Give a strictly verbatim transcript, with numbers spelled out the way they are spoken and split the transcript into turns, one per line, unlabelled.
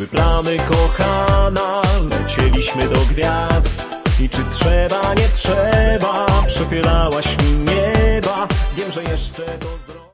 były plany, kochana, lecieliśmy do gwiazd. I czy trzeba, nie trzeba, przechylałaś mi nieba. Wiem, że jeszcze to zrobię.